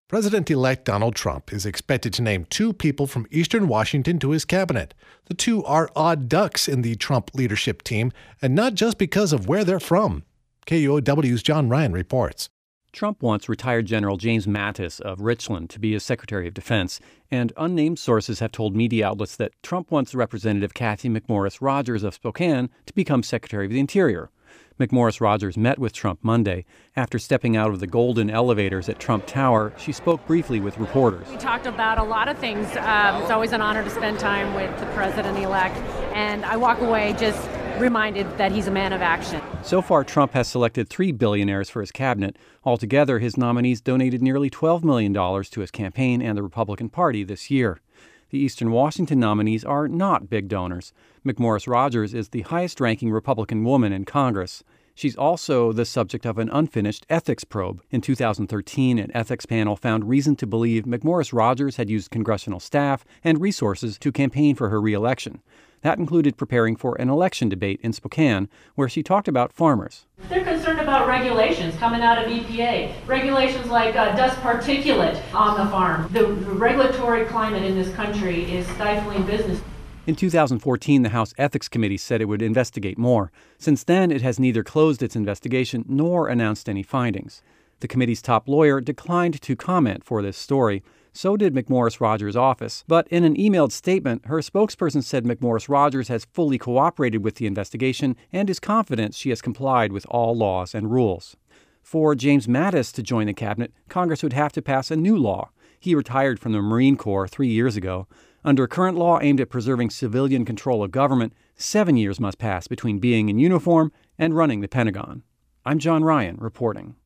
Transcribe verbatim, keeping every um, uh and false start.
President-elect Donald Trump is expected to name two people from Eastern Washington to his cabinet. The two are odd ducks in the Trump leadership team, and not just because of where they're from. K U O W's John Ryan reports. Trump wants retired General James Mattis of Richland to be his Secretary of Defense, and unnamed sources have told media outlets that Trump wants Representative Cathy McMorris Rodgers of Spokane to become Secretary of the Interior. McMorris Rodgers met with Trump Monday. After stepping out of the golden elevators at Trump Tower, she spoke briefly with reporters. We talked about a lot of things. Um, it's always an honor to spend time with the president-elect, and I walk away just reminded that he's a man of action. So far, Trump has selected three billionaires for his cabinet. Altogether, his nominees donated nearly twelve million dollars to his campaign and the Republican Party this year. The Eastern Washington nominees are not big donors. McMorris Rodgers is the highest-ranking Republican woman in Congress. She's also the subject of an unfinished ethics probe. In two thousand thirteen, an ethics panel found reason to believe McMorris Rodgers had used congressional staff and resources to campaign for her re-election. That included preparing for an election debate in Spokane, where she talked about farmers. They're concerned about regulations coming out of E P A, regulations like uh, dust particulate on the farm. The regulatory climate in this country is stifling business. In two thousand fourteen, the House Ethics Committee said it would investigate more. Since then, it has neither closed its investigation nor announced any findings. The committee's top lawyer declined to comment for this story. So did McMorris Rodgers' office. But in an emailed statement, her spokesperson said McMorris Rodgers has fully cooperated with the investigation and is confident she has complied with all laws and rules. For James Mattis to join the cabinet, Congress would have to pass a new law. He retired from the Marine Corps three years ago. Under current law aimed at preserving civilian control of government, seven years must pass between being in uniform and running the Pentagon. I'm John Ryan reporting.